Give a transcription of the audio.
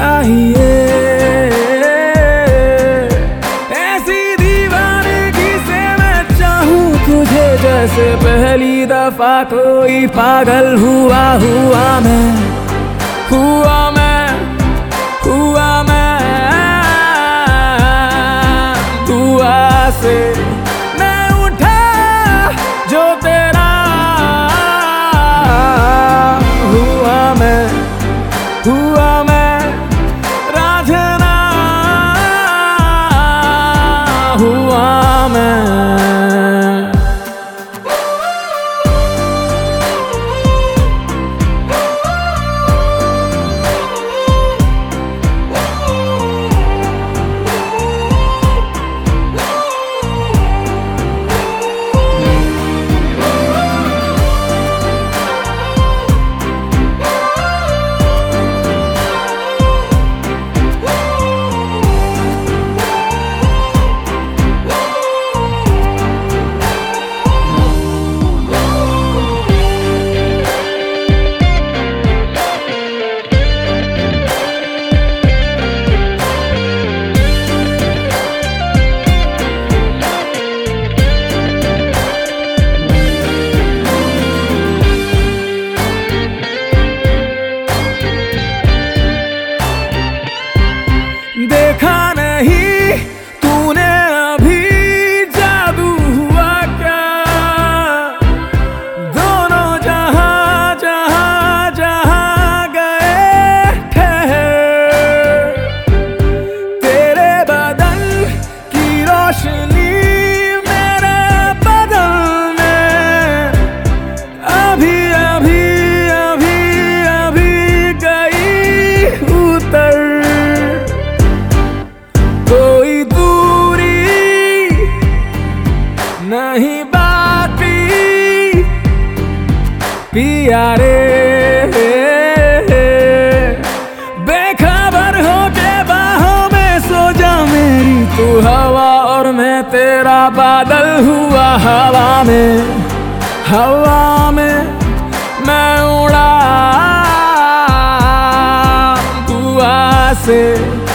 चाहिए। ऐसी दीवानगी से मैं चाहूं तुझे जैसे पहली दफा कोई पागल हुआ मैं, हुआ मैं दुआ से मैं उठा जो तेरा हुआ मैं रांझना हुआ मैं। देखा नहीं तूने अभी जादू हुआ क्या, दोनों जहां गए ठहर। तेरे बदन की रोशनी मेरे बदन में अभी गई उतर। कोई दूरी नहीं बाकी पिया रे, बेखबर हो के बाहों में सो जा मेरी तू हवा और मैं तेरा बादल हुआ हवा में मैं उड़ा दुआ से।